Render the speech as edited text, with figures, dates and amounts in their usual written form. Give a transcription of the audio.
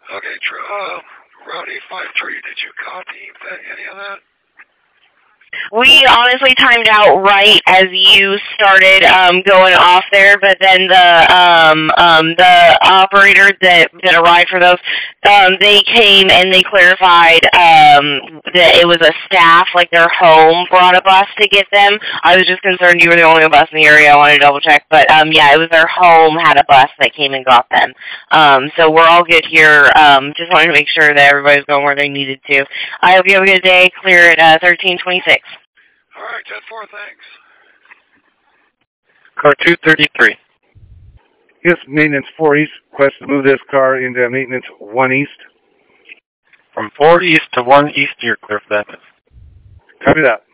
Okay, Route 853, did you copy any of that? We honestly timed out right as you started going off there, but then the operator that arrived for those, they came and they clarified that it was a staff, like their home brought a bus to get them. I was just concerned you were the only bus in the area. I wanted to double check, but yeah, it was their home had a bus that came and got them. So we're all good here. Just wanted to make sure that everybody's going where they needed to. I hope you have a good day. Clear at 1326. All right, 10-4, thanks. Car 233. Yes, maintenance 4 east. Request to move this car into maintenance 1 east. From 4 east to 1 east, you're clear for that. Copy that.